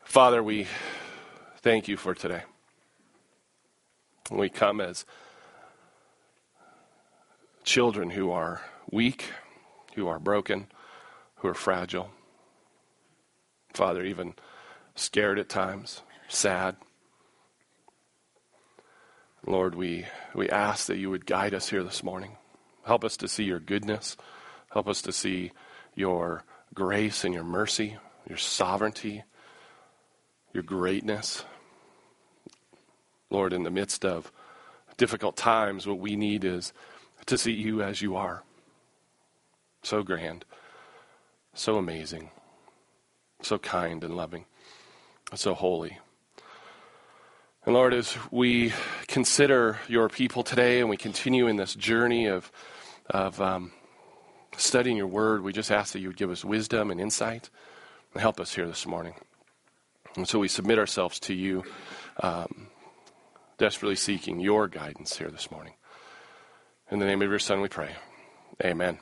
Father, we thank you for today. We come as children who are weak, who are broken, who are fragile. Father, even scared at times, sad. Lord, we ask that you would guide us here this morning. Help us to see your goodness. Help us to see your grace and your mercy, your sovereignty, your greatness. Lord, in the midst of difficult times, what we need is to see you as you are. So grand, so amazing, so kind and loving, so holy. And Lord, as we consider your people today and we continue in this journey of studying your word, we just ask that you would give us wisdom and insight and help us here this morning. And so we submit ourselves to you, desperately seeking your guidance here this morning. In the name of your Son we pray. Amen.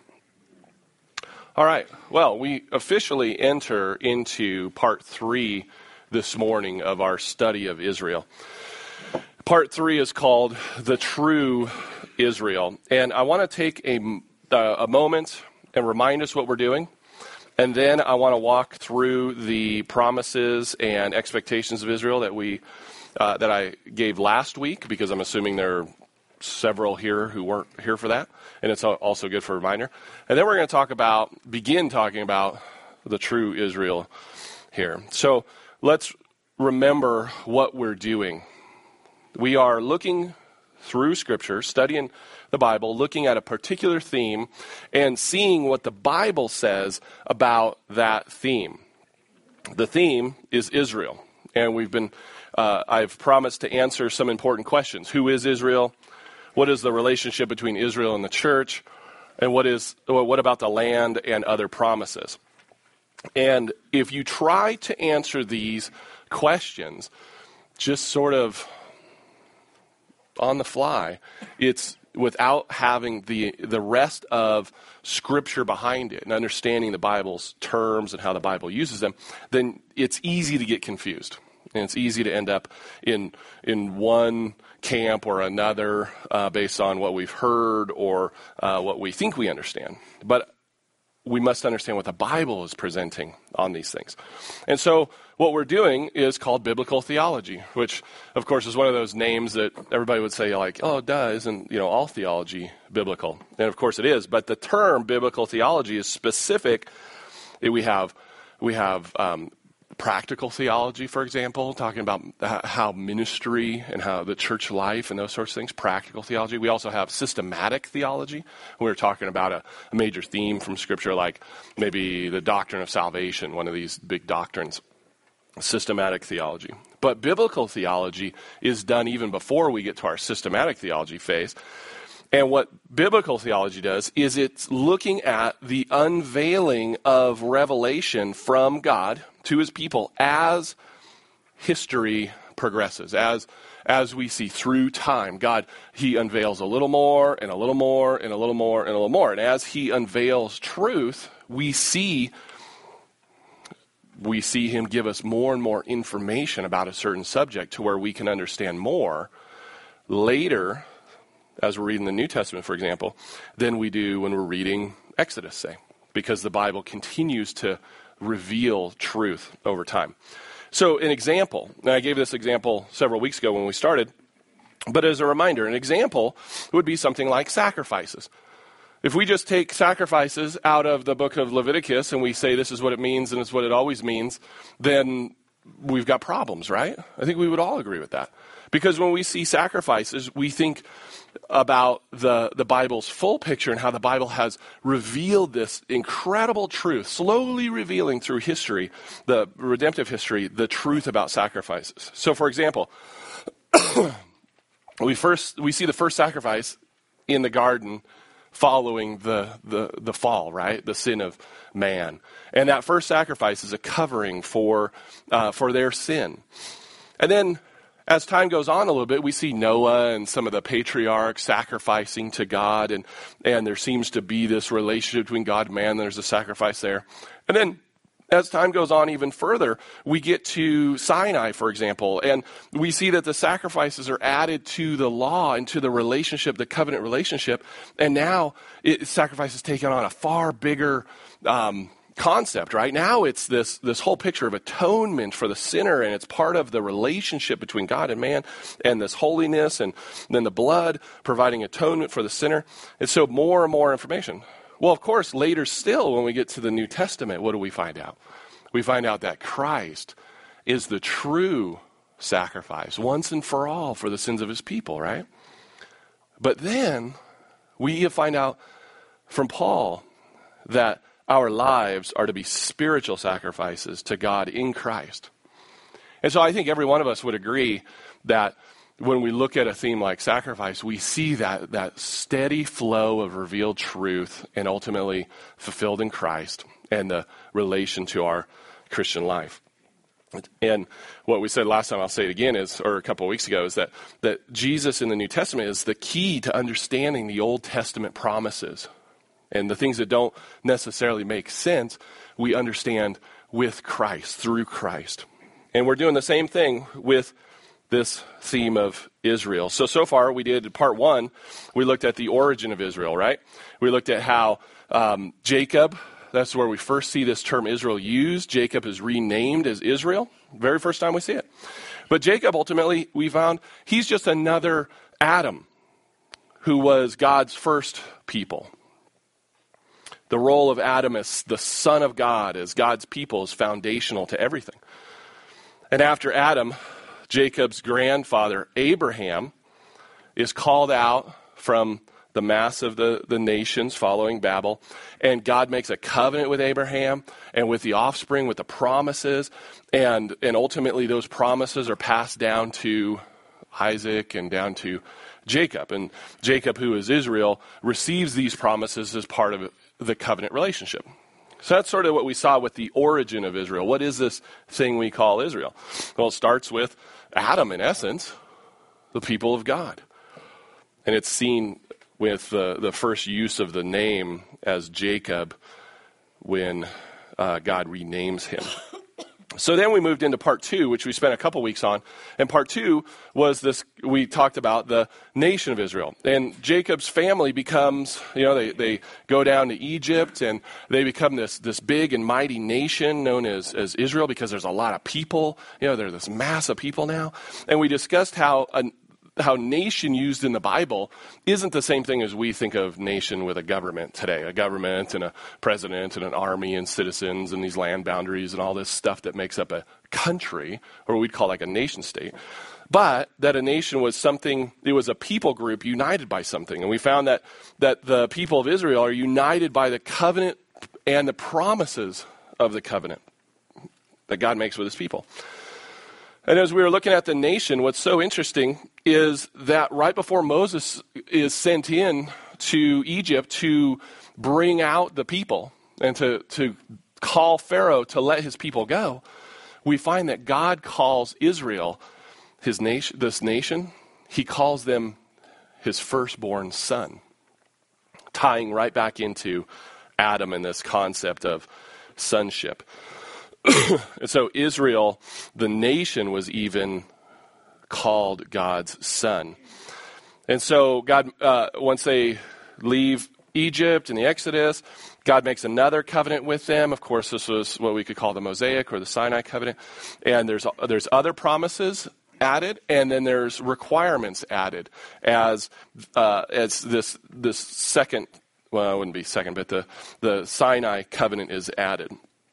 All right. Well, we officially enter into part 3 this morning of our study of Israel. Part 3 is called The True Israel. And I want to take a moment and remind us what we're doing. And then I want to walk through the promises and expectations of Israel that I gave last week, because I'm assuming there are several here who weren't here for that. And it's also good for a reminder. And then we're going to begin talking about the true Israel here. So let's remember what we're doing. We are looking through Scripture, studying the Bible, looking at a particular theme, and seeing what the Bible says about that theme. The theme is Israel, and I've promised to answer some important questions. Who is Israel? What is the relationship between Israel and the church? And what about the land and other promises? And if you try to answer these questions just sort of on the fly, it's without having the rest of Scripture behind it and understanding the Bible's terms and how the Bible uses them, then it's easy to get confused. And it's easy to end up in one camp or another based on what we've heard or what we think we understand. But we must understand what the Bible is presenting on these things. And so what we're doing is called biblical theology, which, of course, is one of those names that everybody would say, like, oh, duh, isn't all theology biblical? And, of course, it is. But the term biblical theology is specific. We have practical theology, for example, talking about how ministry and how the church life and those sorts of things, practical theology. We also have systematic theology. We're talking about a major theme from Scripture, like maybe the doctrine of salvation, one of these big doctrines, systematic theology. But biblical theology is done even before we get to our systematic theology phase. And what biblical theology does is it's looking at the unveiling of revelation from God to his people as history progresses, as we see through time. God, he unveils a little more and a little more and a little more and a little more. And as he unveils truth, we see him give us more and more information about a certain subject to where we can understand more later, as we're reading the New Testament, for example, than we do when we're reading Exodus, say, because the Bible continues to reveal truth over time. So an example, and I gave this example several weeks ago when we started, but as a reminder, an example would be something like sacrifices. If we just take sacrifices out of the book of Leviticus and we say this is what it means and it's what it always means, then we've got problems, right? I think we would all agree with that. Because when we see sacrifices, we think about the Bible's full picture and how the Bible has revealed this incredible truth, slowly revealing through history, the redemptive history, the truth about sacrifices. So, for example, we see the first sacrifice in the garden following the fall, right? The sin of man. And that first sacrifice is a covering for their sin. And then as time goes on a little bit, we see Noah and some of the patriarchs sacrificing to God, and there seems to be this relationship between God and man. There's a sacrifice there. And then As time goes on even further, we get to Sinai, for example, and we see that the sacrifices are added to the law and to the relationship, the covenant relationship, and now sacrifice is taken on a far bigger concept, right? Now it's this whole picture of atonement for the sinner, and it's part of the relationship between God and man, and this holiness, and then the blood providing atonement for the sinner. And so more and more information. Well, of course, later still, when we get to the New Testament, what do we find out? We find out that Christ is the true sacrifice, once and for all, for the sins of his people, right? But then we find out from Paul that our lives are to be spiritual sacrifices to God in Christ. And so I think every one of us would agree that when we look at a theme like sacrifice, we see that steady flow of revealed truth and ultimately fulfilled in Christ and the relation to our Christian life. And what we said last time, I'll say it again, or a couple of weeks ago, is that Jesus in the New Testament is the key to understanding the Old Testament promises. And the things that don't necessarily make sense, we understand with Christ, through Christ. And we're doing the same thing with this theme of Israel. So far we did part 1, we looked at the origin of Israel, right? We looked at how Jacob, that's where we first see this term Israel used. Jacob is renamed as Israel, very first time we see it. But Jacob, ultimately, we found he's just another Adam who was God's first people. The role of Adam as the son of God, as God's people, is foundational to everything. And after Adam, Jacob's grandfather, Abraham, is called out from the mass of the nations following Babel. And God makes a covenant with Abraham and with the offspring, with the promises. And ultimately those promises are passed down to Isaac and down to Jacob. And Jacob, who is Israel, receives these promises as part of the covenant relationship. So that's sort of what we saw with the origin of Israel. What is this thing we call Israel? Well, it starts with Adam, in essence, the people of God. And it's seen with the first use of the name as Jacob when God renames him. So then we moved into part 2, which we spent a couple weeks on. And part 2 was this, we talked about the nation of Israel. And Jacob's family becomes, they go down to Egypt and they become this big and mighty nation known as Israel because there's a lot of people. They're this mass of people now. And we discussed how nation used in the Bible isn't the same thing as we think of nation with a government today. A government and a president and an army and citizens and these land boundaries and all this stuff that makes up a country, or we'd call like a nation state. But that a nation was something, it was a people group united by something. And we found that the people of Israel are united by the covenant and the promises of the covenant that God makes with his people. And as we were looking at the nation, what's so interesting is that right before Moses is sent in to Egypt to bring out the people and to call Pharaoh to let his people go, we find that God calls Israel, his nation, this nation, he calls them his firstborn son, tying right back into Adam and this concept of sonship. And so Israel, the nation, was even called God's son. And so God, once they leave Egypt in the Exodus, God makes another covenant with them. Of course, this was what we could call the Mosaic or the Sinai covenant. And there's other promises added, and then there's requirements added as this second, well, it wouldn't be second, but the Sinai covenant is added.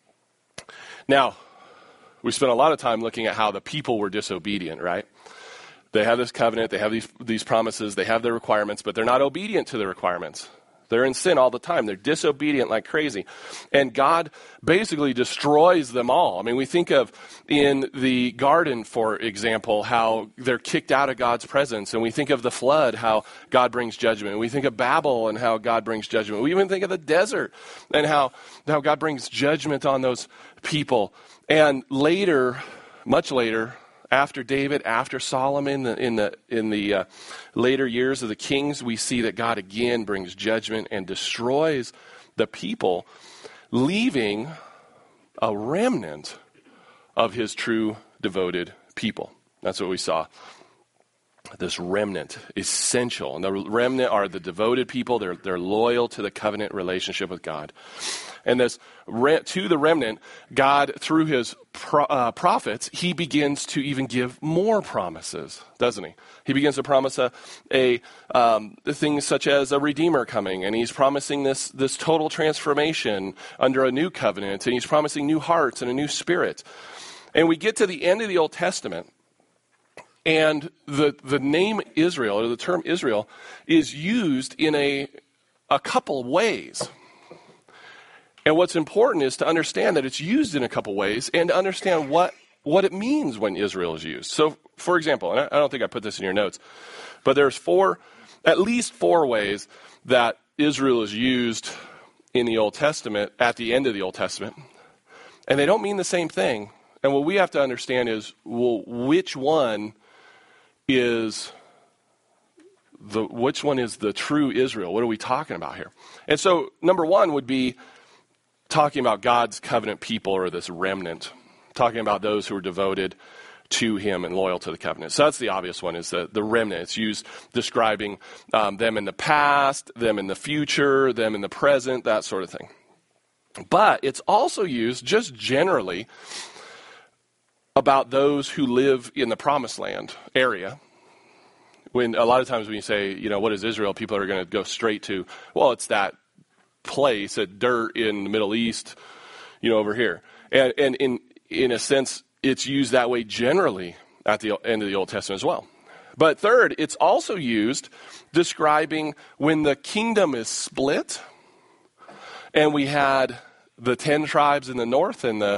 Now, we spent a lot of time looking at how the people were disobedient, right? They have this covenant, they have these promises, they have their requirements, but they're not obedient to the requirements. They're in sin all the time. They're disobedient like crazy. And God basically destroys them all. I mean, we think of in the garden, for example, how they're kicked out of God's presence. And we think of the flood, how God brings judgment. And we think of Babel and how God brings judgment. We even think of the desert and how God brings judgment on those people. And later, much later, after David, after Solomon, in the later years of the kings, we see that God again brings judgment and destroys the people, leaving a remnant of his true devoted people. That's what we saw. This remnant, essential. And the remnant are the devoted people. They're loyal to the covenant relationship with God. And to the remnant, God, through his prophets, he begins to even give more promises, doesn't he? He begins to promise things such as a Redeemer coming, and he's promising this total transformation under a new covenant, and he's promising new hearts and a new spirit. And we get to the end of the Old Testament, and the name Israel, or the term Israel, is used in a couple ways. And what's important is to understand that it's used in a couple ways and to understand what it means when Israel is used. So, for example, and I don't think I put this in your notes, but there's at least four ways that Israel is used in the Old Testament, at the end of the Old Testament. And they don't mean the same thing. And what we have to understand is, well, which one is the true Israel? What are we talking about here? And so, number one would be talking about God's covenant people, or this remnant, talking about those who are devoted to him and loyal to the covenant. So that's the obvious one, is the remnant. It's used describing them in the past, them in the future, them in the present, that sort of thing. But it's also used just generally about those who live in the Promised Land area. When a lot of times when you say, what is Israel, people are going to go straight to, well, it's that place, that dirt in the Middle East, over here. And in a sense, it's used that way generally at the end of the Old Testament as well. But third, it's also used describing when the kingdom is split, and we had the 10 tribes in the north and the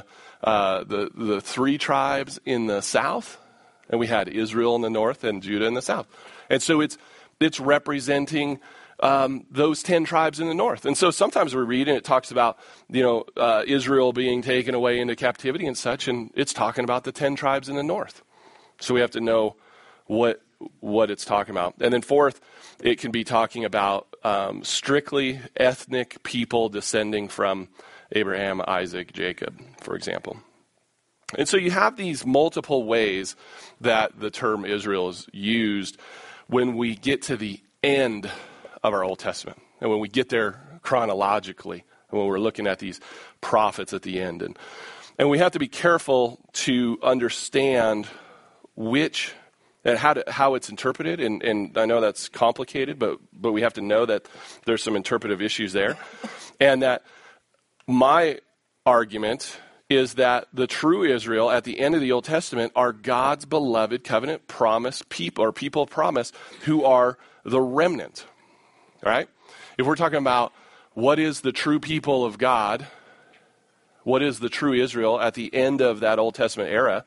3 tribes in the south, and we had Israel in the north and Judah in the south. And so it's representing those 10 tribes in the north. And so sometimes we read and it talks about, Israel being taken away into captivity and such, and it's talking about the 10 tribes in the north. So we have to know what it's talking about. And then fourth, it can be talking about strictly ethnic people descending from Abraham, Isaac, Jacob, for example. And so you have these multiple ways that the term Israel is used when we get to the end of our Old Testament, and when we get there chronologically, and when we're looking at these prophets at the end. And we have to be careful to understand which and how it's interpreted. And I know that's complicated, but we have to know that there's some interpretive issues there. And that my argument is that the true Israel at the end of the Old Testament are God's beloved covenant promise people, or people of promise, who are the remnant. All right? If we're talking about what is the true people of God, what is the true Israel at the end of that Old Testament era,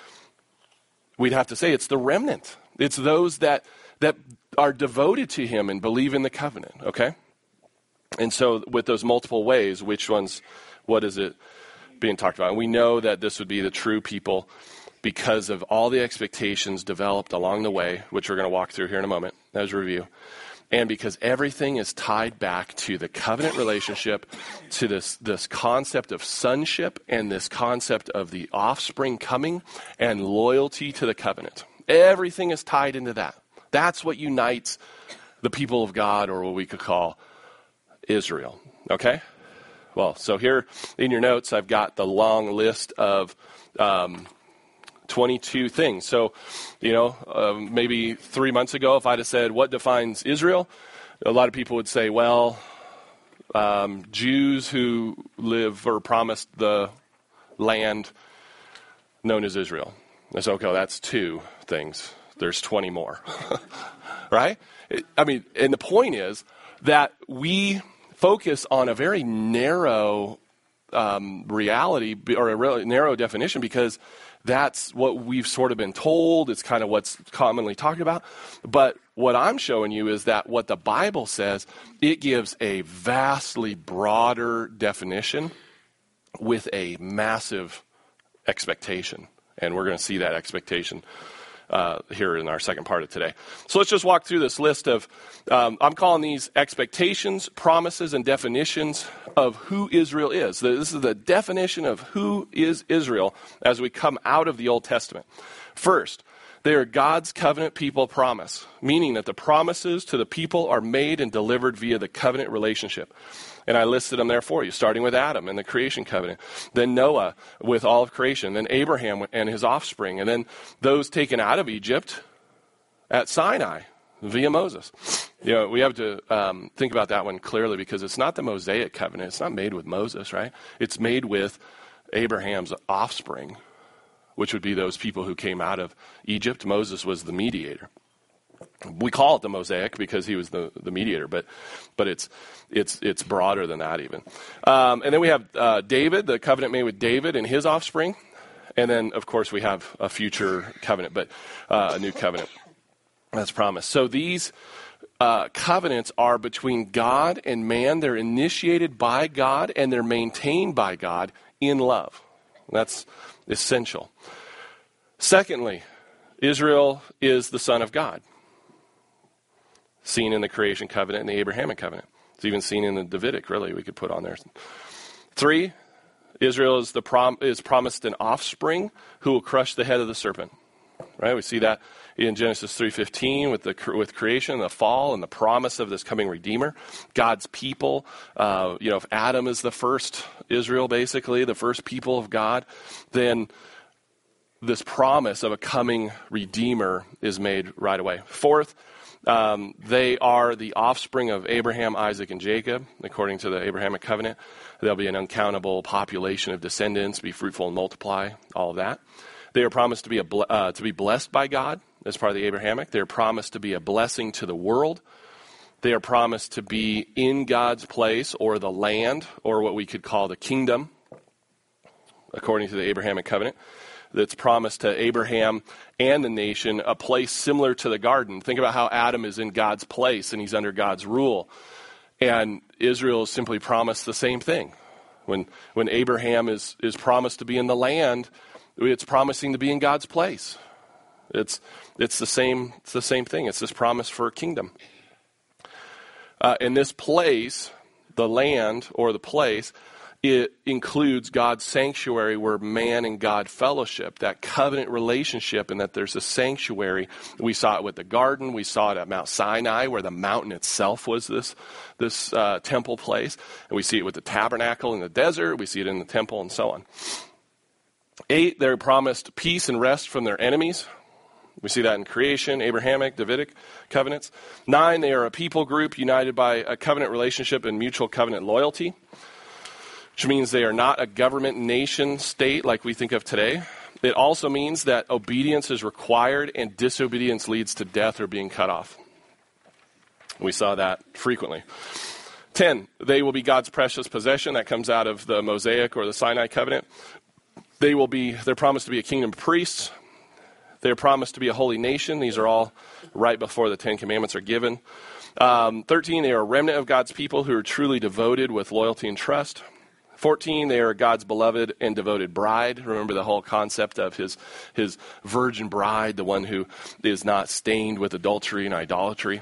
we'd have to say it's the remnant. It's those that are devoted to him and believe in the covenant, okay? And so with those multiple ways, what is it being talked about? And we know that this would be the true people because of all the expectations developed along the way, which we're going to walk through here in a moment as a review. And because everything is tied back to the covenant relationship, to this concept of sonship, and this concept of the offspring coming, and loyalty to the covenant. Everything is tied into that. That's what unites the people of God, or what we could call Israel. Okay? Well, so here in your notes, I've got the long list of 22 things. So, maybe 3 months ago, if I'd have said, what defines Israel? A lot of people would say, well, Jews who live or promised the land known as Israel. I said, okay, well, that's 2 things. There's 20 more. Right? And the point is that we focus on a very narrow reality, or a really narrow definition, because that's what we've sort of been told. It's kind of what's commonly talked about. But what I'm showing you is that what the Bible says, it gives a vastly broader definition with a massive expectation. And we're going to see that expectation here in our second part of today. So let's just walk through this list of, I'm calling these expectations, promises, and definitions of who Israel is. This is the definition of who is Israel as we come out of the Old Testament. First, they are God's covenant people promise, meaning that the promises to the people are made and delivered via the covenant relationship. And I listed them there for you, starting with Adam and the creation covenant, then Noah with all of creation, then Abraham and his offspring, and then those taken out of Egypt at Sinai via Moses. You know, we have to think about that one clearly, because it's not the Mosaic covenant. It's not made with Moses, right? It's made with Abraham's offspring, which would be those people who came out of Egypt. Moses was the mediator. We call it the Mosaic because he was the mediator, but it's broader than that even. And then we have David, the covenant made with David and his offspring. And then, of course, we have a future covenant, but a new covenant that's promised. So these covenants are between God and man. They're initiated by God and they're maintained by God in love. That's essential. Secondly, Israel is the son of God, seen in the creation covenant and the Abrahamic covenant. It's even seen in the Davidic, really, we could put on there. 3, Israel is promised an offspring who will crush the head of the serpent. Right? We see that in Genesis 3:15 with creation, the fall, and the promise of this coming Redeemer. God's people, if Adam is the first Israel, basically, the first people of God, then this promise of a coming Redeemer is made right away. 4th, they are the offspring of Abraham, Isaac, and Jacob, according to the Abrahamic covenant. There'll be an uncountable population of descendants, be fruitful and multiply, all of that. They are promised to be blessed by God as part of the Abrahamic. They are promised to be a blessing to the world. They are promised to be in God's place, or the land, or what we could call the kingdom, according to the Abrahamic covenant. That's promised to Abraham and the nation, a place similar to the garden. Think about how Adam is in God's place and he's under God's rule. And Israel is simply promised the same thing. When Abraham is promised to be in the land, it's promising to be in God's place. It's the same thing. It's this promise for a kingdom. In this place, the land or the place, it includes God's sanctuary where man and God fellowship, that covenant relationship, and that there's a sanctuary. We saw it with the garden. We saw it at Mount Sinai, where the mountain itself was this temple place. And we see it with the tabernacle in the desert. We see it in the temple and so on. 8, they're promised peace and rest from their enemies. We see that in creation, Abrahamic, Davidic covenants. 9, they are a people group united by a covenant relationship and mutual covenant loyalty, which means they are not a government nation state like we think of today. It also means that obedience is required and disobedience leads to death or being cut off. We saw that frequently. 10, they will be God's precious possession. That comes out of the Mosaic or the Sinai covenant. They're promised to be a kingdom of priests. They're promised to be a holy nation. These are all right before the 10 Commandments are given. 13, they are a remnant of God's people who are truly devoted with loyalty and trust. 14, they are God's beloved and devoted bride. Remember the whole concept of his virgin bride, the one who is not stained with adultery and idolatry.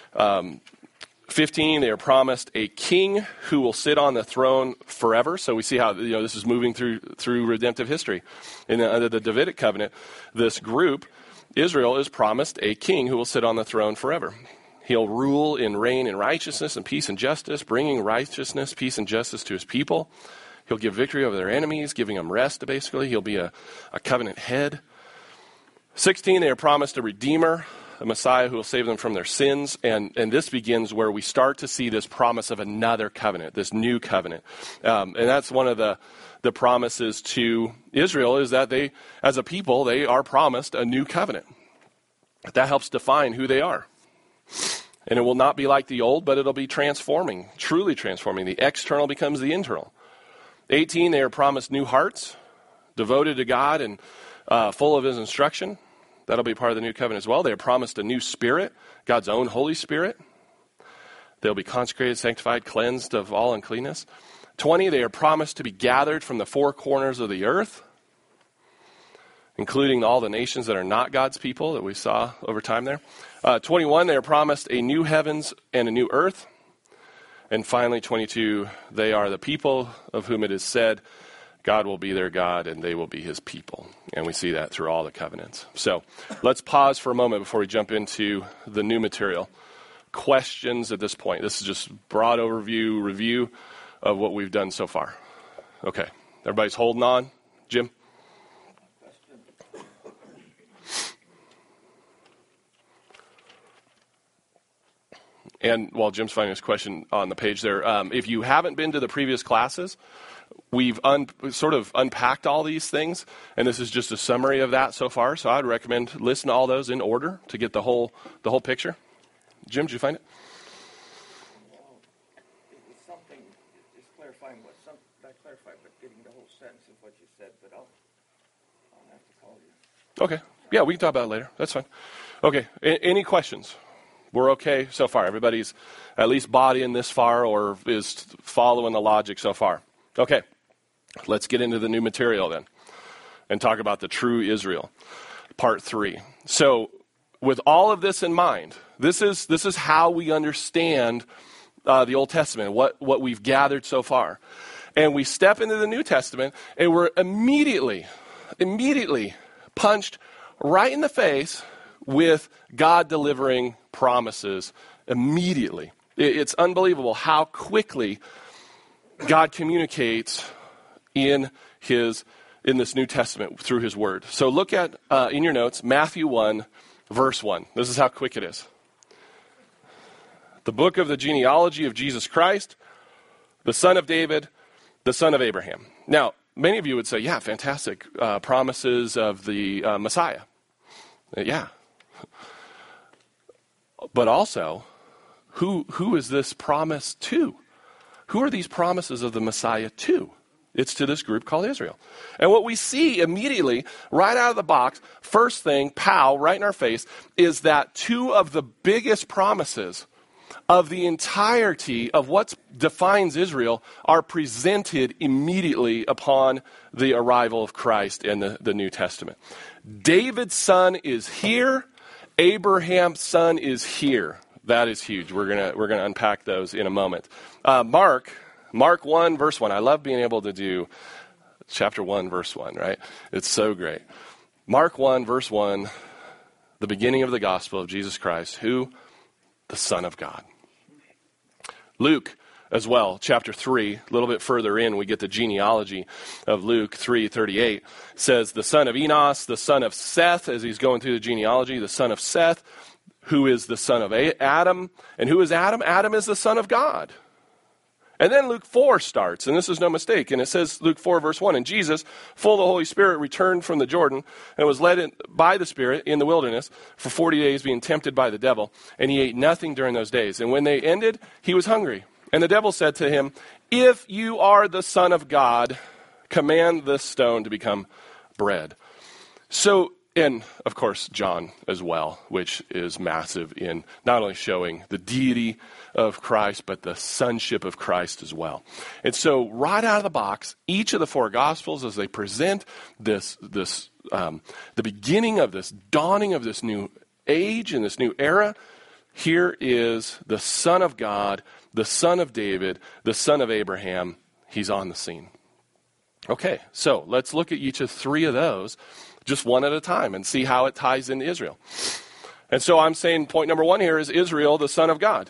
15, they are promised a king who will sit on the throne forever. So we see how this is moving through redemptive history. Under the Davidic covenant, this group, Israel, is promised a king who will sit on the throne forever. He'll rule and reign in righteousness and peace and justice, bringing righteousness, peace, and justice to his people. He'll give victory over their enemies, giving them rest, basically. He'll be a covenant head. 16, they are promised a redeemer, a Messiah who will save them from their sins. And this begins where we start to see this promise of another covenant, this new covenant. And that's one of the promises to Israel, is that they, as a people, they are promised a new covenant. That helps define who they are. And it will not be like the old, but it'll be transforming, truly transforming. The external becomes the internal. 18, they are promised new hearts, devoted to God and full of his instruction. That'll be part of the new covenant as well. They are promised a new spirit, God's own Holy Spirit. They'll be consecrated, sanctified, cleansed of all uncleanness. 20, they are promised to be gathered from the four corners of the earth. including all the nations that are not God's people that we saw over time there. 21, they are promised a new heavens and a new earth. And finally, 22, they are the people of whom it is said, God will be their God and they will be his people. And we see that through all the covenants. So let's pause for a moment before we jump into the new material. Questions at this point? This is just broad overview, review of what we've done so far. Okay, everybody's holding on. Jim? And while Jim's finding his question on the page there, if you haven't been to the previous classes, we've sort of unpacked all these things, and this is just a summary of that so far. So I'd recommend listen to all those in order to get the whole picture. Jim, did you find it? It was something, just clarifying what not clarified, but getting the whole sentence of what you said. But I'll have to call you. Okay. Yeah, we can talk about it later. That's fine. Okay. Any questions? We're okay so far. Everybody's at least bought in this far or is following the logic so far. Okay. Let's get into the new material then and talk about the true Israel, part 3. So with all of this in mind, this is how we understand the Old Testament, what we've gathered so far. And we step into the New Testament and we're immediately punched right in the face with God delivering promises immediately. It's unbelievable how quickly God communicates in this New Testament through his word. So look at, in your notes, Matthew 1, verse 1. This is how quick it is. The book of the genealogy of Jesus Christ, the son of David, the son of Abraham. Now, many of you would say, yeah, fantastic, promises of the Messiah. Yeah. But also, who is this promise to? Who are these promises of the Messiah to? It's to this group called Israel. And what we see immediately, right out of the box, first thing, pow, right in our face, is that two of the biggest promises of the entirety of what defines Israel are presented immediately upon the arrival of Christ in the New Testament. David's son is here. Abraham's son is here. That is huge. We're gonna unpack those in a moment. Mark 1, verse 1. I love being able to do chapter 1, verse 1, right? It's so great. Mark 1, verse 1, the beginning of the gospel of Jesus Christ, who? The Son of God. Luke as well, chapter 3, a little bit further in, we get the genealogy of Luke 3:38. Says the son of Enos, the son of Seth, as he's going through the genealogy, the son of Seth, who is the son of Adam. And who is Adam? Adam is the son of God. And then Luke 4 starts, and this is no mistake. And it says, Luke 4, verse 1, and Jesus, full of the Holy Spirit, returned from the Jordan and was led by the Spirit in the wilderness for 40 days, being tempted by the devil. And he ate nothing during those days. And when they ended, he was hungry. And the devil said to him, if you are the Son of God, command this stone to become bread. So, and of course, John as well, which is massive in not only showing the deity of Christ, but the sonship of Christ as well. And so right out of the box, each of the four Gospels, as they present the beginning of this dawning of this new age and this new era, here is the Son of God, the Son of David, the Son of Abraham. He's on the scene. Okay, so let's look at each of three of those just one at a time and see how it ties into Israel. And so I'm saying point number 1 here is Israel, the Son of God.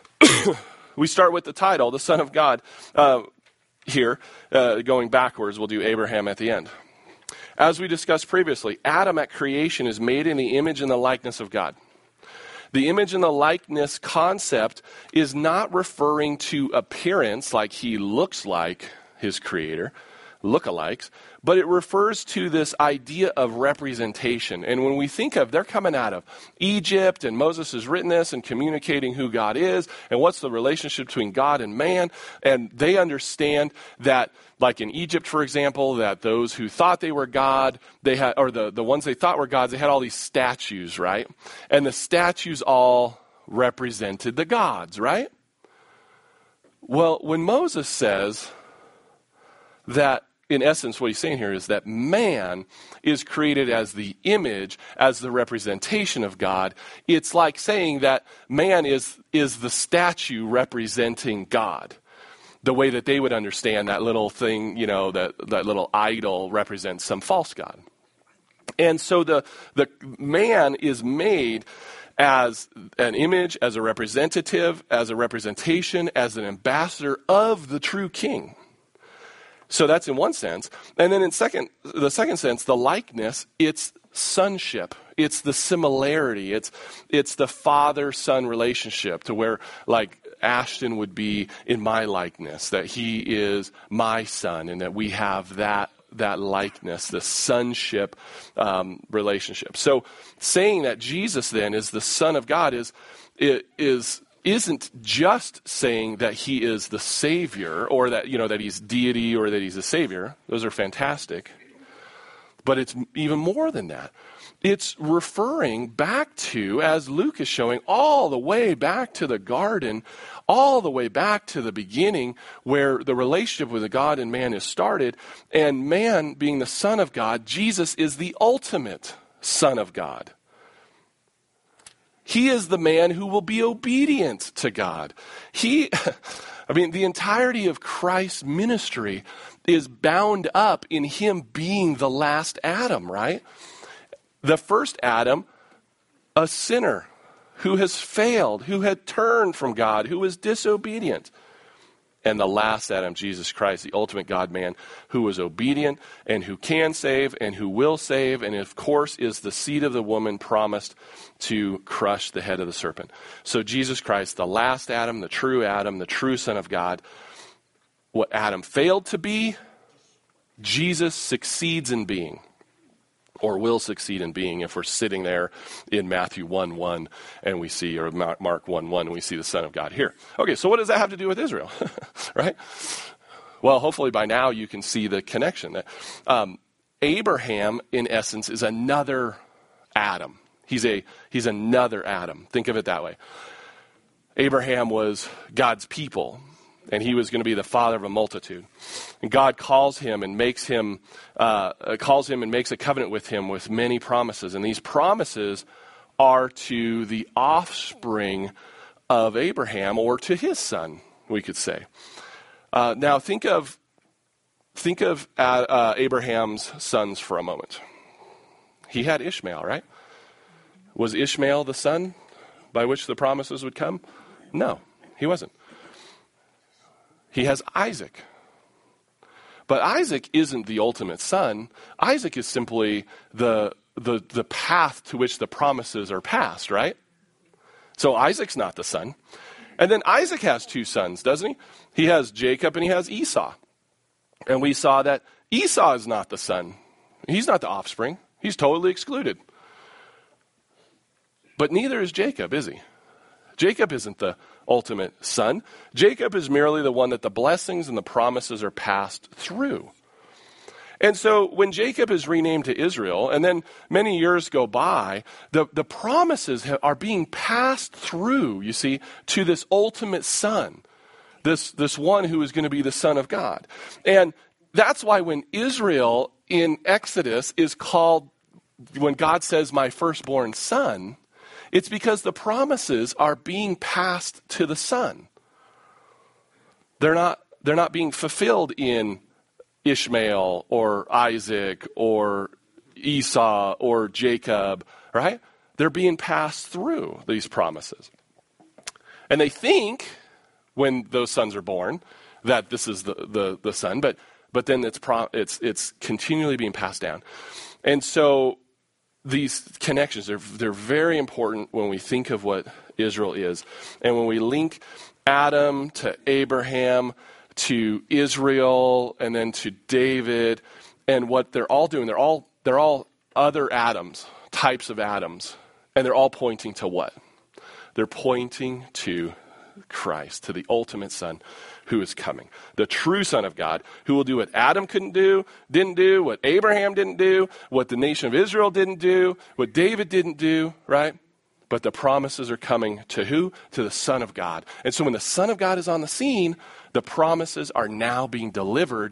We start with the title, the Son of God. Here, going backwards, we'll do Abraham at the end. As we discussed previously, Adam at creation is made in the image and the likeness of God. The image and the likeness concept is not referring to appearance, like he looks like his creator, lookalikes, but it refers to this idea of representation. And when we think of, they're coming out of Egypt, and Moses has written this and communicating who God is, and what's the relationship between God and man, and they understand that, like in Egypt, for example, that those who thought they were God, they had, or the ones they thought were gods, they had all these statues, right? And the statues all represented the gods, right? Well, when Moses says that in essence, what he's saying here is that man is created as the image, as the representation of God. It's like saying that man is the statue representing God. The way that they would understand that little thing, that little idol represents some false god. And so the man is made as an image, as a representative, as a representation, as an ambassador of the true king. So that's in one sense. And then in the second sense, the likeness, it's sonship. It's the similarity. It's the father-son relationship, to where like Ashton would be in my likeness, that he is my son, and that we have that likeness, the sonship relationship. So saying that Jesus then is the Son of God isn't just saying that he is the Savior, or that that he's deity, or that he's a Savior. Those are fantastic. But it's even more than that. It's referring back to, as Luke is showing, all the way back to the garden, all the way back to the beginning, where the relationship with God and man is started, and man being the Son of God, Jesus is the ultimate Son of God. He is the man who will be obedient to God. The entirety of Christ's ministry is bound up in him being the last Adam, right? The first Adam, a sinner who has failed, who had turned from God, who was disobedient. And the last Adam, Jesus Christ, the ultimate God-man, who was obedient and who can save and who will save, and of course is the seed of the woman promised to crush the head of the serpent. So Jesus Christ, the last Adam, the true Son of God, what Adam failed to be, Jesus succeeds in being. Or will succeed in being, if we're sitting there in Matthew 1:1 and we see, or Mark 1:1 and we see the Son of God here. Okay, so what does that have to do with Israel? Right? Well, hopefully by now you can see the connection. That Abraham, in essence, is another Adam. He's another Adam. Think of it that way. Abraham was God's people, and he was going to be the father of a multitude. And God calls him and makes a covenant with him with many promises. And these promises are to the offspring of Abraham, or to his son, we could say. Now think of Abraham's sons for a moment. He had Ishmael, right? Was Ishmael the son by which the promises would come? No, he wasn't. He has Isaac. But Isaac isn't the ultimate son. Isaac is simply the path to which the promises are passed, right? So Isaac's not the son. And then Isaac has two sons, doesn't he? He has Jacob and he has Esau. And we saw that Esau is not the son. He's not the offspring. He's totally excluded. But neither is Jacob, is he? Jacob isn't the ultimate son. Jacob is merely the one that the blessings and the promises are passed through. And so when Jacob is renamed to Israel, and then many years go by, the promises are being passed through, you see, to this ultimate son, this one who is going to be the Son of God. And that's why when Israel in Exodus is called, when God says, my firstborn son, it's because the promises are being passed to the son. They're not being fulfilled in Ishmael or Isaac or Esau or Jacob, right? They're being passed through, these promises. And they think, when those sons are born, that this is the son, but then it's continually being passed down. And so these connections, they're very important when we think of what Israel is. And when we link Adam to Abraham to Israel and then to David, and what they're all doing, they're all other Adams, types of Adams, and they're all pointing to what? They're pointing to Christ, to the ultimate Son who is coming. The true Son of God, who will do what Adam didn't do, what Abraham didn't do, what the nation of Israel didn't do, what David didn't do, right? But the promises are coming to who? To the Son of God. And so when the Son of God is on the scene, the promises are now being delivered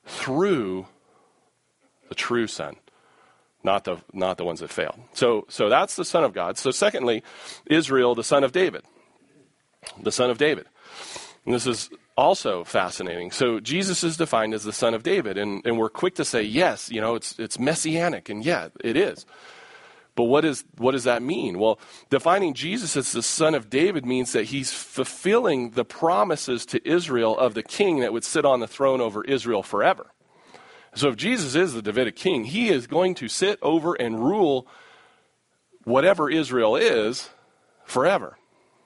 through the true Son, not the ones that failed. So that's the Son of God. So secondly, Israel, the son of David. The son of David. And this is also fascinating. So Jesus is defined as the son of David, and we're quick to say, yes, it's messianic, and yeah, it is. But what does that mean? Well, defining Jesus as the son of David means that he's fulfilling the promises to Israel of the king that would sit on the throne over Israel forever. So if Jesus is the Davidic king, he is going to sit over and rule whatever Israel is forever.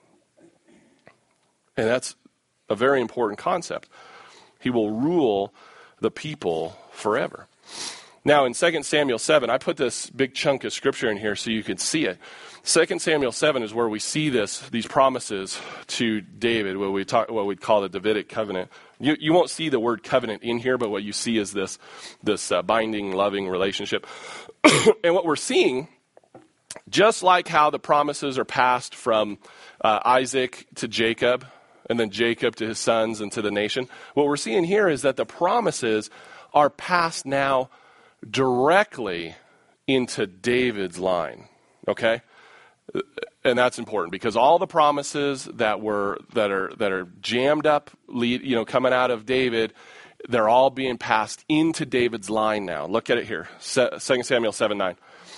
And that's a very important concept. He will rule the people forever. Now, in 2 Samuel 7, I put this big chunk of scripture in here so you can see it. 2 Samuel 7 is where we see these promises to David, what we call the Davidic covenant. You won't see the word covenant in here, but what you see is this binding, loving relationship. And what we're seeing, just like how the promises are passed from Isaac to Jacob, and then Jacob to his sons and to the nation, what we're seeing here is that the promises are passed now directly into David's line, okay? And that's important because all the promises that are jammed up, coming out of David, they're all being passed into David's line now. Look at it here, 2 Samuel 7:9.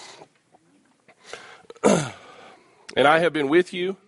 And I have been with you.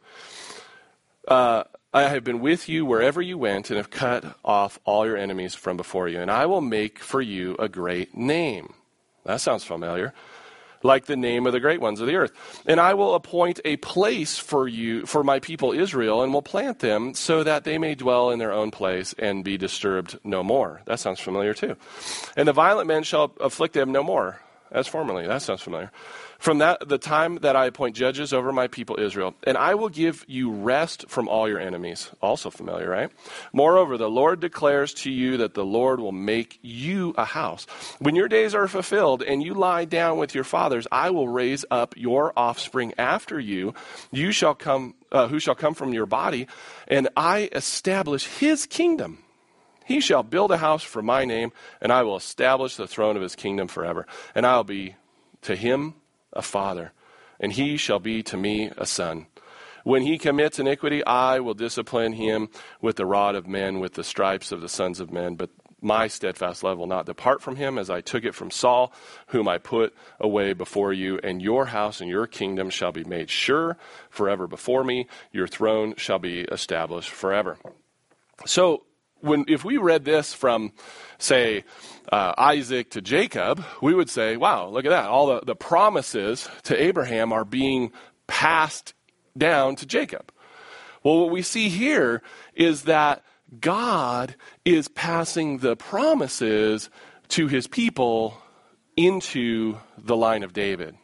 I have been with you wherever you went and have cut off all your enemies from before you. And I will make for you a great name. That sounds familiar. Like the name of the great ones of the earth. And I will appoint a place for my people Israel, and will plant them so that they may dwell in their own place and be disturbed no more. That sounds familiar too. And the violent men shall afflict them no more, as formerly. That sounds familiar. From the time that I appoint judges over my people Israel, and I will give you rest from all your enemies. Also familiar, right? Moreover, the Lord declares to you that the Lord will make you a house. When your days are fulfilled and you lie down with your fathers, I will raise up your offspring after you. Who shall come from your body, and I establish his kingdom. He shall build a house for my name, and I will establish the throne of his kingdom forever. And I will be to him a father, and he shall be to me a son. When he commits iniquity, I will discipline him with the rod of men, with the stripes of the sons of men. But my steadfast love will not depart from him, as I took it from Saul, whom I put away before you. And your house and your kingdom shall be made sure forever before me. Your throne shall be established forever. So, if we read this from, say, Isaac to Jacob, we would say, wow, look at that. All the promises to Abraham are being passed down to Jacob. Well, what we see here is that God is passing the promises to his people into the line of David.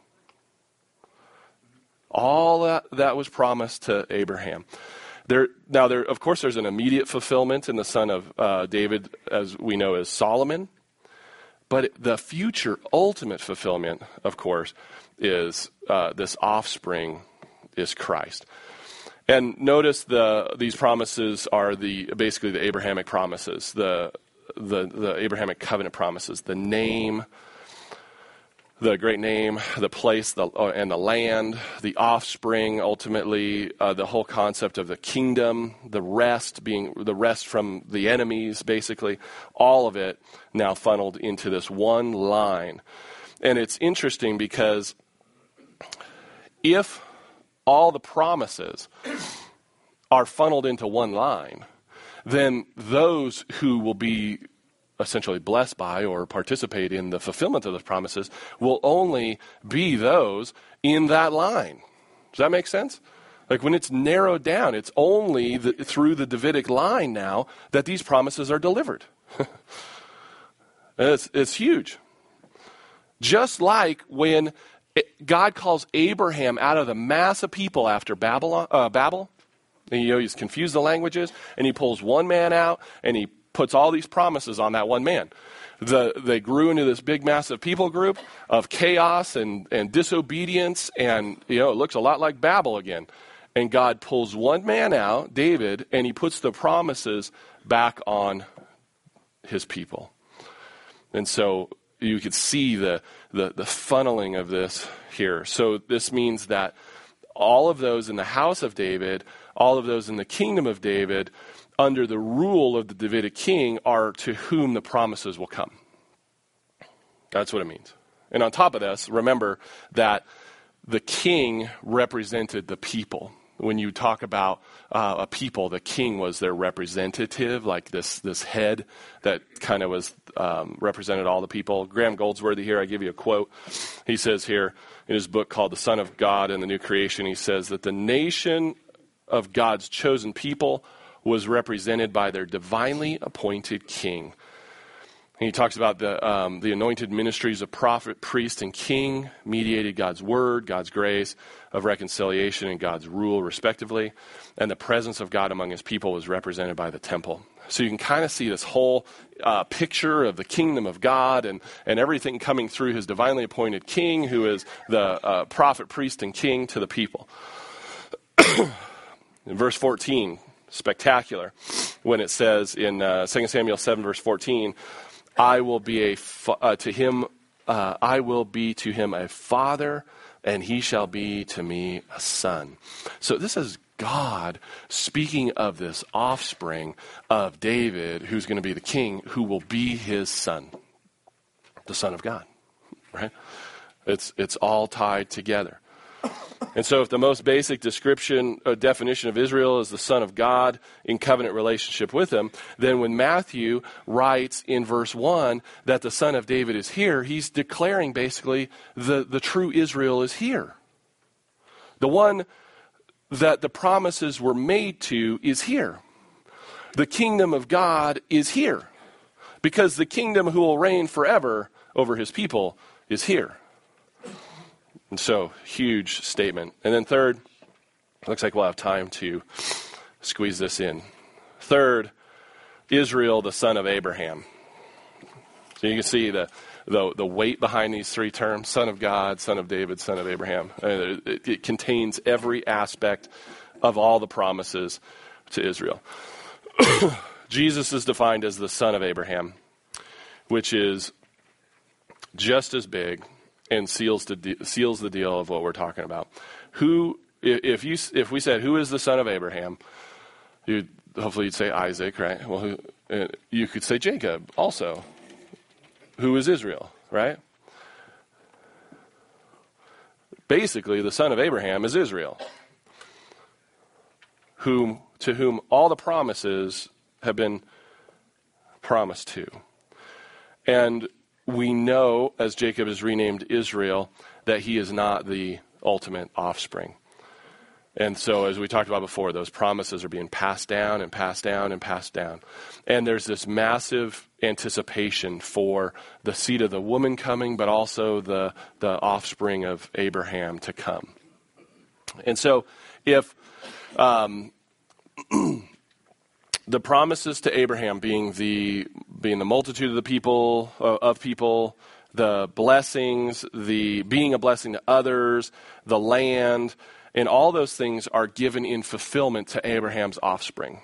All that was promised to Abraham. Of course, there's an immediate fulfillment in the son of David, as we know as Solomon. But the future ultimate fulfillment, of course, is this offspring is Christ. And notice these promises are basically the Abrahamic promises, the Abrahamic covenant promises, the name, the great name, the place, and the land, the offspring, ultimately, the whole concept of the kingdom, the rest from the enemies, basically, all of it now funneled into this one line. And it's interesting because if all the promises are funneled into one line, then those who will be essentially blessed by or participate in the fulfillment of the promises will only be those in that line. Does that make sense? Like when it's narrowed down, it's only through the Davidic line now that these promises are delivered. It's huge. Just like when God calls Abraham out of the mass of people after Babel, and, he's confused the languages, and he pulls one man out, and he puts all these promises on that one man. They grew into this big, massive people group of chaos and disobedience, and it looks a lot like Babel again. And God pulls one man out, David, and he puts the promises back on his people. And so you could see the funneling of this here. So this means that all of those in the house of David, all of those in the kingdom of David, under the rule of the Davidic king, are to whom the promises will come. That's what it means. And on top of this, remember that the king represented the people. When you talk about a people, the king was their representative, like this head that kind of was represented all the people. Graham Goldsworthy here, I give you a quote. He says here in his book called The Son of God and the New Creation, he says that the nation of God's chosen people was represented by their divinely appointed king. And he talks about the anointed ministries of prophet, priest, and king mediated God's word, God's grace of reconciliation, and God's rule, respectively. And the presence of God among his people was represented by the temple. So you can kind of see this whole picture of the kingdom of God and everything coming through his divinely appointed king, who is the prophet, priest, and king to the people. In verse 14, spectacular, when it says in 2 Samuel 7, verse 14, I will be to him a father, and he shall be to me a son. So this is God speaking of this offspring of David, who's going to be the king, who will be his son, the Son of God. Right? It's all tied together. And so if the most basic definition of Israel is the Son of God in covenant relationship with him, then when Matthew writes in verse 1 that the Son of David is here, he's declaring basically the true Israel is here. The one that the promises were made to is here. The kingdom of God is here. Because the kingdom who will reign forever over his people is here. And so, huge statement. And then third, looks like we'll have time to squeeze this in. Third, Israel, the son of Abraham. So you can see the weight behind these three terms: Son of God, Son of David, Son of Abraham. It contains every aspect of all the promises to Israel. Jesus is defined as the son of Abraham, which is just as big and seals the deal of what we're talking about. If we said, who is the son of Abraham? Hopefully you'd say Isaac, right? Well, you could say Jacob also. Who is Israel, right? Basically, the son of Abraham is Israel, to whom all the promises have been promised to. And we know, as Jacob is renamed Israel, that he is not the ultimate offspring. And so, as we talked about before, those promises are being passed down and passed down and passed down. And there's this massive anticipation for the seed of the woman coming, but also the offspring of Abraham to come. And so, if the promises to Abraham being the multitude of the people, the blessings, the being a blessing to others, the land, and all those things are given in fulfillment to Abraham's offspring.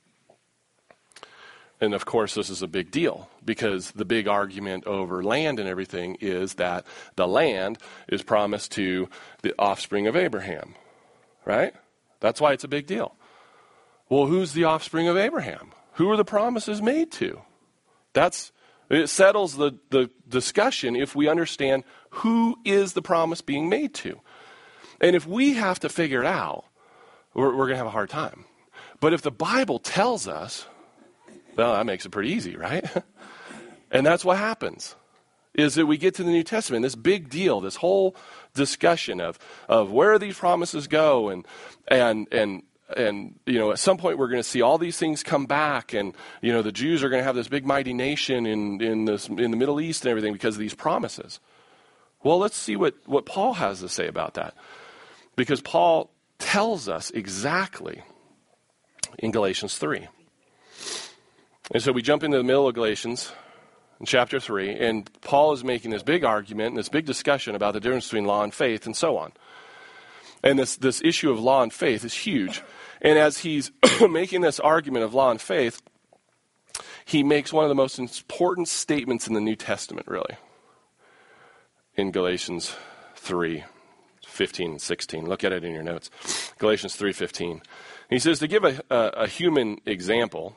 And of course, this is a big deal, because the big argument over land and everything is that the land is promised to the offspring of Abraham, right? That's why it's a big deal. Well, who's the offspring of Abraham? Who are the promises made to? It settles the discussion if we understand who is the promise being made to. And if we have to figure it out, we're going to have a hard time. But if the Bible tells us, well, that makes it pretty easy, right? And that's what happens, is that we get to the New Testament, this big deal, this whole discussion of where these promises go, and at some point we're going to see all these things come back, and the Jews are going to have this big mighty nation in the Middle East and everything because of these promises. Well, let's see what Paul has to say about that, because Paul tells us exactly in Galatians 3. And so we jump into the middle of Galatians in chapter 3, and Paul is making this big argument and this big discussion about the difference between law and faith and so on. And this issue of law and faith is huge. And as he's making this argument of law and faith, he makes one of the most important statements in the New Testament, really, in Galatians 3:15 and 16. Look at it in your notes. Galatians 3:15. He says, to give a human example,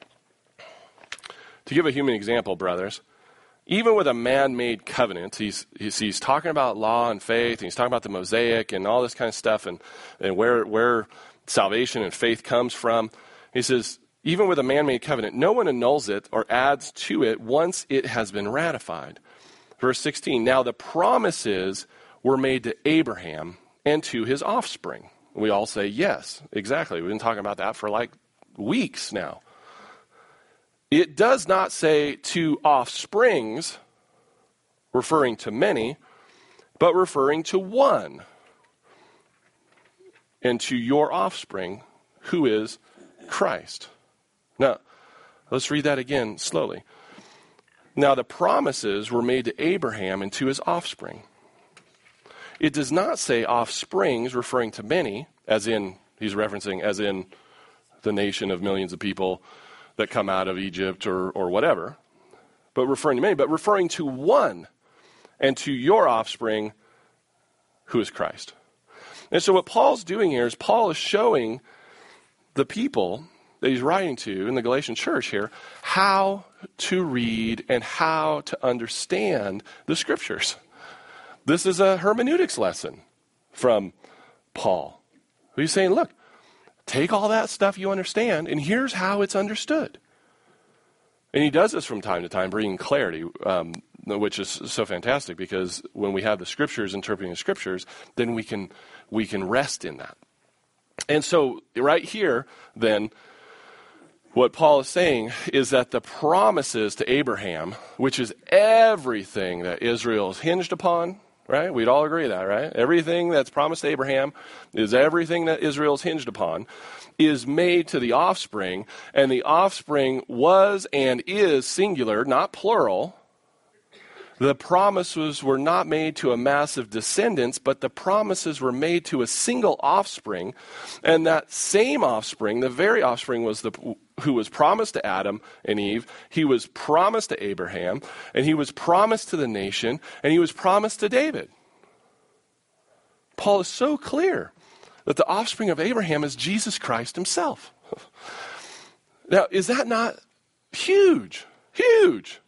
brothers, even with a man-made covenant, he's talking about law and faith, and he's talking about the Mosaic and all this kind of stuff, and where salvation and faith comes from. He says, even with a man-made covenant, no one annuls it or adds to it once it has been ratified. Verse 16, now the promises were made to Abraham and to his offspring. We all say yes, exactly. We've been talking about that for like weeks now. It does not say to offsprings, referring to many, but referring to one, and to your offspring, who is Christ. Now, let's read that again slowly. Now, the promises were made to Abraham and to his offspring. It does not say offsprings, referring to many, as in, he's referencing as in the nation of millions of people that come out of Egypt or whatever, but referring to many, but referring to one, and to your offspring, who is Christ. And so what Paul's doing here is Paul is showing the people that he's writing to in the Galatian church here how to read and how to understand the scriptures. This is a hermeneutics lesson from Paul. He's saying, look, take all that stuff you understand, and here's how it's understood. And he does this from time to time, bringing clarity, which is so fantastic, because when we have the scriptures, interpreting the scriptures, then we can rest in that. And so right here, then, what Paul is saying is that the promises to Abraham, which is everything that Israel is hinged upon, right? We'd all agree that, right? Everything that's promised to Abraham is everything that Israel is hinged upon, is made to the offspring, and the offspring was and is singular, not plural. The promises were not made to a massive descendants, but the promises were made to a single offspring, and that same offspring, the very offspring, was who was promised to Adam and Eve. He was promised to Abraham, and he was promised to the nation, and he was promised to David. Paul is so clear that the offspring of Abraham is Jesus Christ himself. Now, is that not huge? Huge.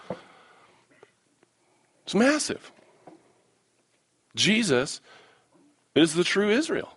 It's massive. Jesus is the true Israel.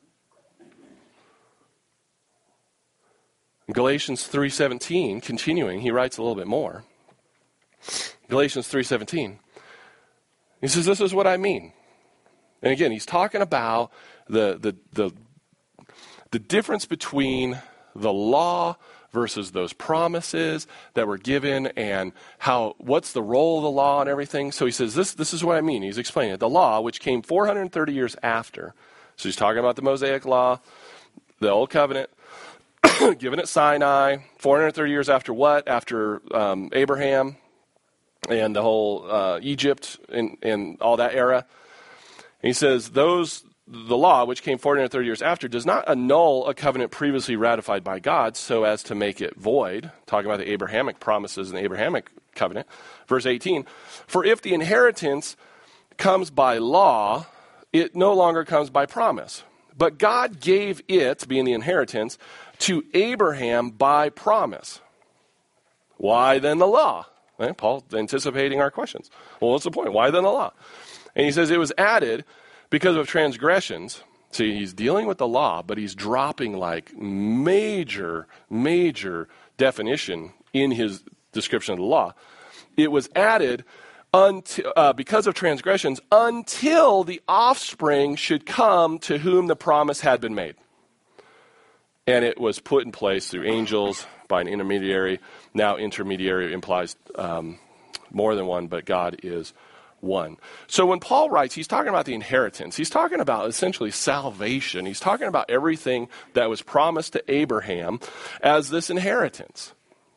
In Galatians 3:17, continuing, he writes a little bit more. Galatians 3:17. He says, this is what I mean. And again, he's talking about the difference between the law versus those promises that were given, and what's the role of the law and everything. So he says, this is what I mean. He's explaining it. The law, which came 430 years after. So he's talking about the Mosaic law, the Old Covenant, given at Sinai, 430 years after what? After Abraham and the whole Egypt and all that era. And he says, the law, which came 430 years after, does not annul a covenant previously ratified by God so as to make it void. Talking about the Abrahamic promises and the Abrahamic covenant. Verse 18, for if the inheritance comes by law, it no longer comes by promise. But God gave it, being the inheritance, to Abraham by promise. Why then the law? Right? Paul's anticipating our questions. Well, what's the point? Why then the law? And he says it was added because of transgressions. See, he's dealing with the law, but he's dropping like major definition in his description of the law. It was added because of transgressions until the offspring should come to whom the promise had been made. And it was put in place through angels by an intermediary. Now intermediary implies more than one, but God is one. So when Paul writes, he's talking about the inheritance. He's talking about essentially salvation. He's talking about everything that was promised to Abraham as this inheritance.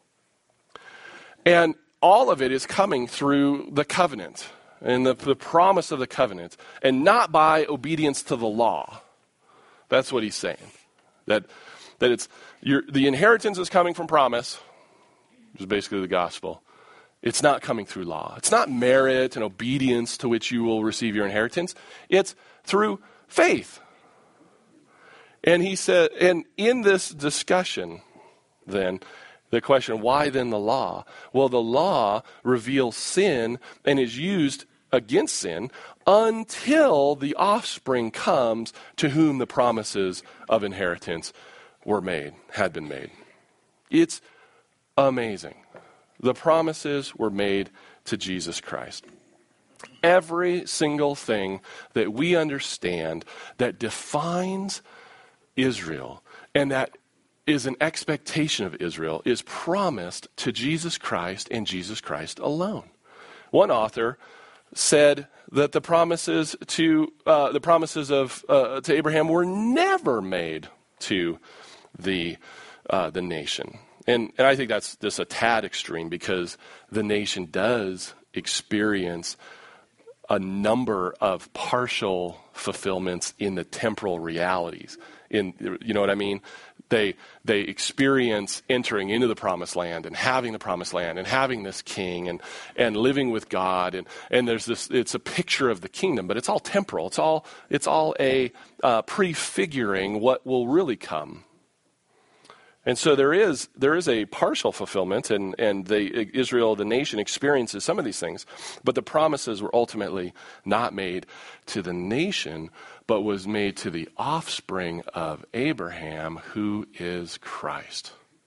And all of it is coming through the covenant and the promise of the covenant, and not by obedience to the law. That's what he's saying. That it's the inheritance is coming from promise, which is basically the gospel, it's not coming through law. It's not merit and obedience to which you will receive your inheritance. It's through faith. And he said, and in this discussion, then, the question, why then the law? Well, the law reveals sin and is used against sin until the offspring comes to whom the promises of inheritance had been made. It's amazing. The promises were made to Jesus Christ. Every single thing that we understand that defines Israel and that is an expectation of Israel is promised to Jesus Christ and Jesus Christ alone. One author said that the promises to Abraham were never made to the nation. And I think that's just a tad extreme, because the nation does experience a number of partial fulfillments in the temporal realities. You know what I mean? They experience entering into the promised land and having the promised land and having this king and living with God, and there's this. It's a picture of the kingdom, but it's all temporal. It's all a prefiguring what will really come. And so there is a partial fulfillment, and Israel, the nation, experiences some of these things, but the promises were ultimately not made to the nation, but was made to the offspring of Abraham, who is Christ.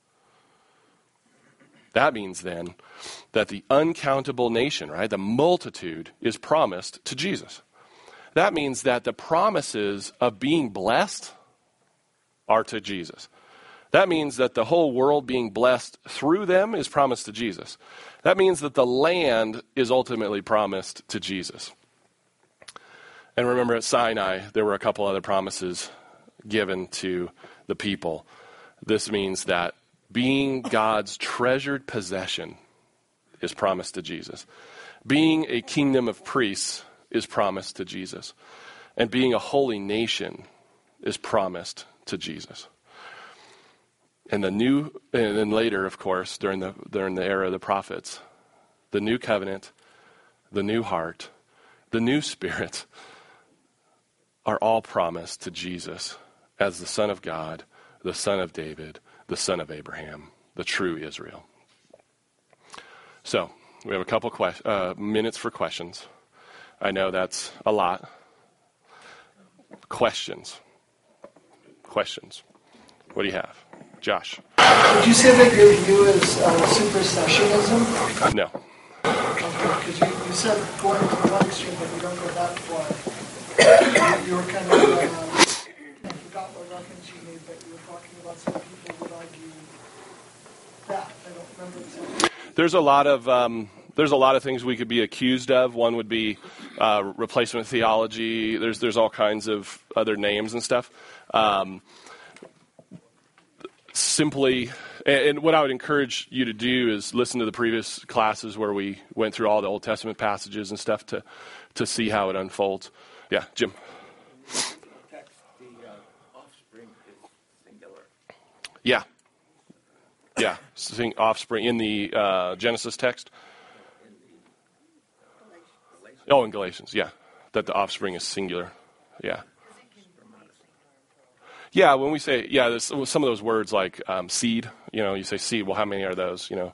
That means then that the uncountable nation, right, the multitude, is promised to Jesus. That means that the promises of being blessed are to Jesus. That means that the whole world being blessed through them is promised to Jesus. That means that the land is ultimately promised to Jesus. And remember, at Sinai, there were a couple other promises given to the people. This means that being God's treasured possession is promised to Jesus. Being a kingdom of priests is promised to Jesus. And being a holy nation is promised to Jesus. And then later, of course, during the era of the prophets, the new covenant, the new heart, the new spirit are all promised to Jesus as the Son of God, the Son of David, the Son of Abraham, the true Israel. So we have a couple minutes for questions. I know that's a lot. Questions. What do you have? Josh. Would you say that your view is supersessionism? No. Because you said going to one extreme, but you don't go that far. You were kind of, I forgot what reference you made, but you were talking about some people would argue that. I don't remember exactly. There's a lot of things we could be accused of. One would be replacement theology. There's all kinds of other names and stuff. Simply, and what I would encourage you to do is listen to the previous classes where we went through all the Old Testament passages and stuff to see how it unfolds. Yeah, Jim. Text, the offspring is singular. Yeah. Offspring in the Genesis text. In Galatians, yeah. That the offspring is singular. Yeah. Yeah, when we say, there's some of those words like seed, you say seed, well, how many are those? There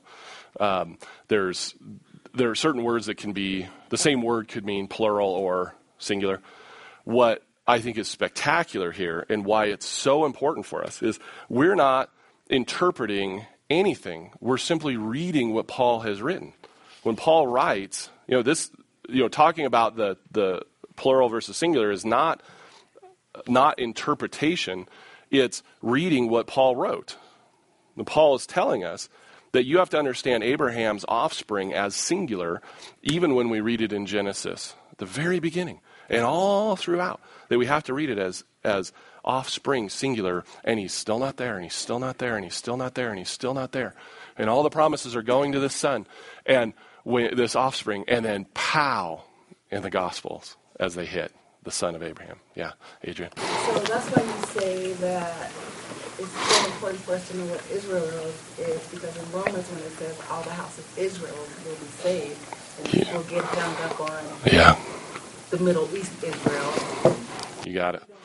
are certain words that can be, the same word could mean plural or singular. What I think is spectacular here and why it's so important for us is we're not interpreting anything. We're simply reading what Paul has written. When Paul writes, talking about the plural versus singular is not interpretation, it's reading what Paul wrote. And Paul is telling us that you have to understand Abraham's offspring as singular, even when we read it in Genesis, at the very beginning, and all throughout, that we have to read it as offspring singular, and he's still not there, and he's still not there, and he's still not there, and he's still not there. And all the promises are going to this son, and this offspring, and then pow, in the Gospels as they hit. the son of Abraham. Yeah, Adrian. So that's why you say that it's so important for us to know what Israel is because in Romans when it says all the house of Israel will be saved, and people get hung up on the Middle East Israel. You got it.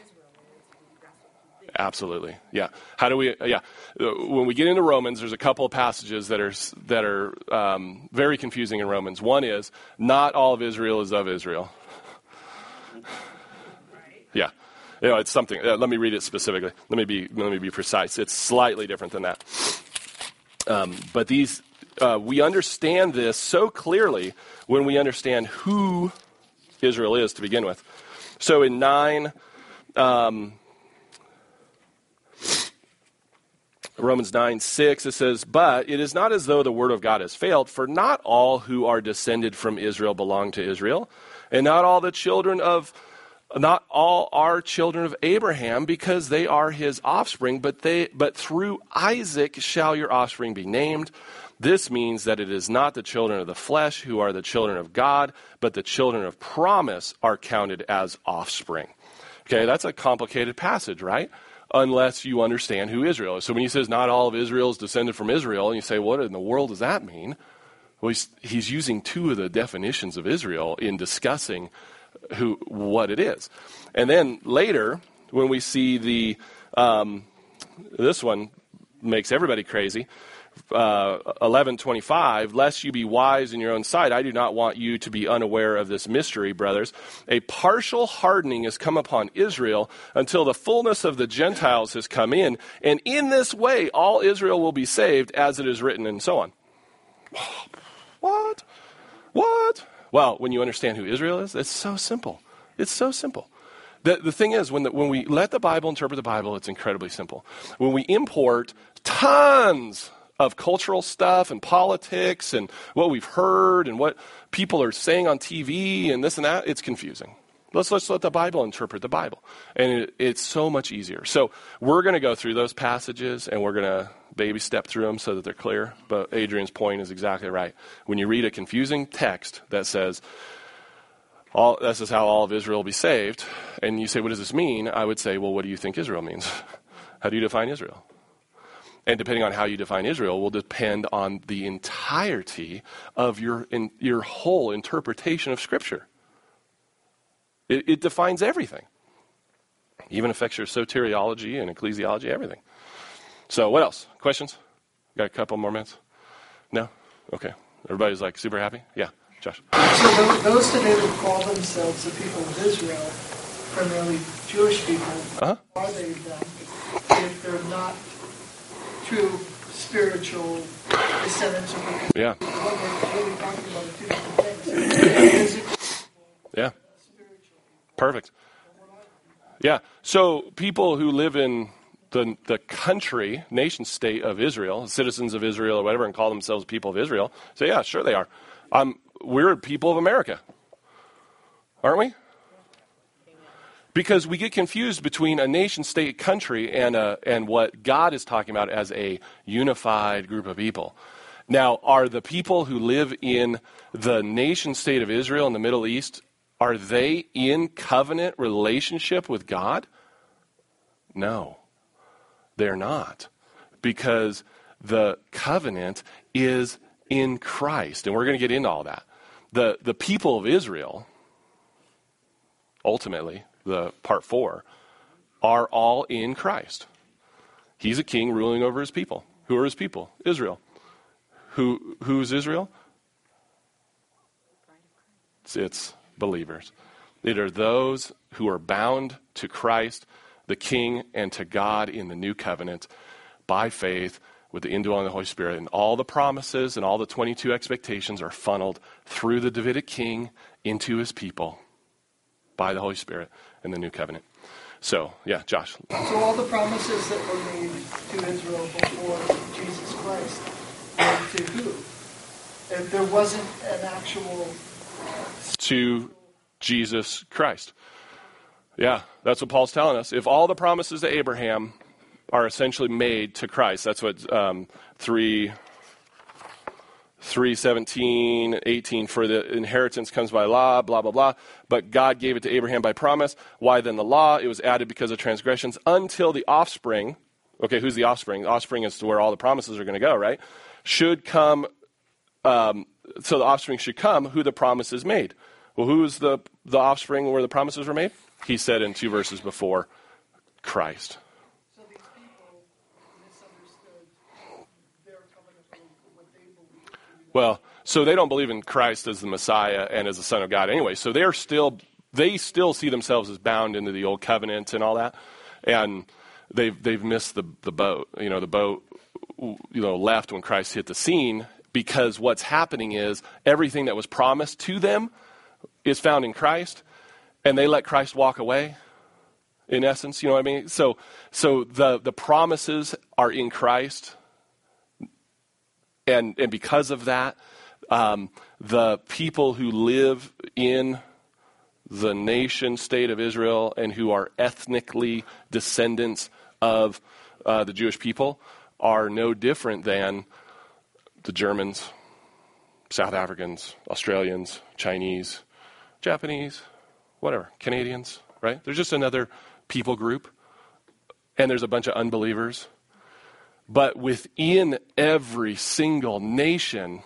Absolutely. Yeah. How do we, when we get into Romans, there's a couple of passages that are very confusing in Romans. One is, not all of Israel is of Israel. Yeah. It's something, let me read it specifically. Let me be precise. It's slightly different than that. But these, we understand this so clearly when we understand who Israel is to begin with. So in 9, Romans 9:6, it says, "But it is not as though the word of God has failed, for not all who are descended from Israel belong to Israel, and not all are children of Abraham, because they are his offspring, but through Isaac shall your offspring be named. This means that it is not the children of the flesh who are the children of God, but the children of promise are counted as offspring." Okay, that's a complicated passage, right? Unless you understand who Israel is. So when he says not all of Israel is descended from Israel, and you say, what in the world does that mean? Well, he's using two of the definitions of Israel in discussing what it is. And then later, when we see this one makes everybody crazy, 11:25, "Lest you be wise in your own sight, I do not want you to be unaware of this mystery, brothers. A partial hardening has come upon Israel until the fullness of the Gentiles has come in, and in this way all Israel will be saved, as it is written," and so on. What? Well, when you understand who Israel is, it's so simple. It's so simple. The thing is, when we let the Bible interpret the Bible, it's incredibly simple. When we import tons of cultural stuff and politics and what we've heard and what people are saying on TV and this and that, it's confusing. Let's let the Bible interpret the Bible. And it's so much easier. So we're going to go through those passages and we're going to baby step through them so that they're clear. But Adrian's point is exactly right. When you read a confusing text that says, this is how all of Israel will be saved, and you say, what does this mean? I would say, well, what do you think Israel means? How do you define Israel? And depending on how you define Israel will depend on the entirety of your whole interpretation of Scripture. It defines everything. Even affects your soteriology and ecclesiology, everything. So what else? Questions? Got a couple more minutes? No? Okay. Everybody's like super happy? Yeah. Josh. So those today that call themselves the people of Israel, primarily Jewish people, are they then, if they're not true spiritual descendants of the yeah. What we're really talking about are two different things. Yeah. Perfect. Yeah. So people who live in the country, nation state of Israel, citizens of Israel or whatever, and call themselves people of Israel, say, yeah, sure they are. We're people of America, aren't we? Because we get confused between a nation-state country and what God is talking about as a unified group of people. Now, are the people who live in the nation-state of Israel in the Middle East, are they in covenant relationship with God? No, they're not. Because the covenant is in Christ. And we're going to get into all that. The people of Israel, ultimately, the part 4, are all in Christ. He's a king ruling over his people. Who are his people? Israel. Who's Israel? It's believers. It are those who are bound to Christ, the King, and to God in the new covenant by faith with the indwelling of the Holy Spirit. And all the promises and all the 22 expectations are funneled through the Davidic king into his people by the Holy Spirit in the new covenant. So, yeah, Josh. So all the promises that were made to Israel before Jesus Christ were to who? If there wasn't an actual... To Jesus Christ. Yeah, that's what Paul's telling us. If all the promises to Abraham are essentially made to Christ, that's what 3 3:17, 18, for the inheritance comes by law, blah, blah, blah. But God gave it to Abraham by promise. Why then the law? It was added because of transgressions until the offspring. Okay, who's the offspring? The offspring is to where all the promises are going to go, right? Should come, so the offspring should come who the promise is made. Well, who is the offspring where the promises were made? He said in 2 verses before, Christ. So these people misunderstood their covenant or what they believed. Well, so they don't believe in Christ as the Messiah and as the Son of God anyway. So they still see themselves as bound into the old covenant and all that, and they've missed the boat. The boat left when Christ hit the scene, because what's happening is everything that was promised to them is found in Christ, and they let Christ walk away. In essence, you know what I mean? So the promises are in Christ. And because of that, the people who live in the nation state of Israel and who are ethnically descendants of the Jewish people are no different than the Germans, South Africans, Australians, Chinese, Japanese, whatever, Canadians, right? There's just another people group, and there's a bunch of unbelievers. But within every single nation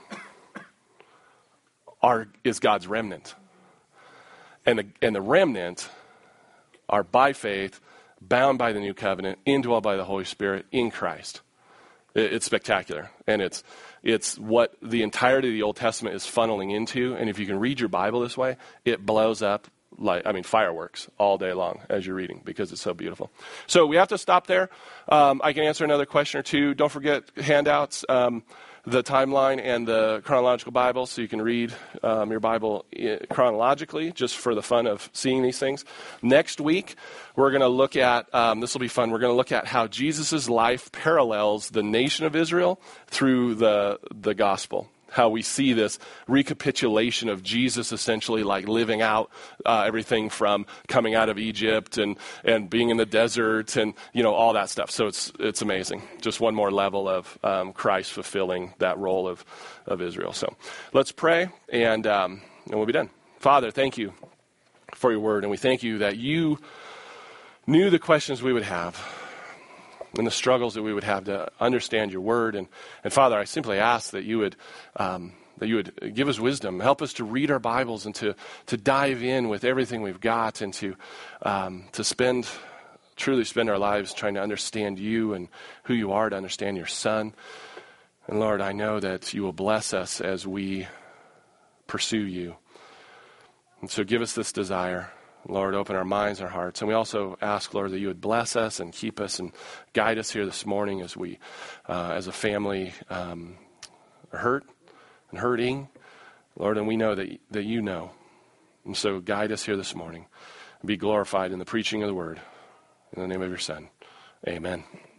is God's remnant. And the remnant are by faith, bound by the new covenant, indwelled by the Holy Spirit in Christ. It's spectacular. And it's what the entirety of the Old Testament is funneling into. And if you can read your Bible this way, it blows up fireworks all day long as you're reading, because it's so beautiful. So we have to stop there. I can answer another question or two. Don't forget handouts, the timeline and the chronological Bible, so you can read your Bible chronologically, just for the fun of seeing these things. Next week, we're going to look at, this will be fun, we're going to look at how Jesus' life parallels the nation of Israel through the gospel. How we see this recapitulation of Jesus essentially like living out everything from coming out of Egypt and being in the desert and, all that stuff. So it's amazing. Just one more level of Christ fulfilling that role of Israel. So let's pray and we'll be done. Father, thank you for your word. And we thank you that you knew the questions we would have and the struggles that we would have to understand your word. And Father, I simply ask that you would give us wisdom, help us to read our Bibles and to dive in with everything we've got, and to truly spend our lives trying to understand you and who you are, to understand your Son. And Lord, I know that you will bless us as we pursue you. And so give us this desire. Lord, open our minds, our hearts. And we also ask, Lord, that you would bless us and keep us and guide us here this morning as we, as a family, are hurt and hurting. Lord, and we know that you know. And so guide us here this morning. Be glorified in the preaching of the word. In the name of your Son, amen.